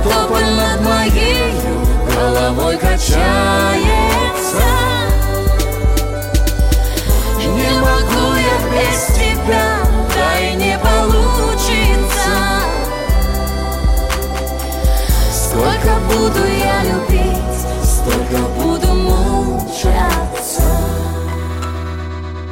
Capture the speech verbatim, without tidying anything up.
тополь над моей головой качается. Не могу я без тебя, да и не получится. Сколько буду я любить, столько буду мучаться.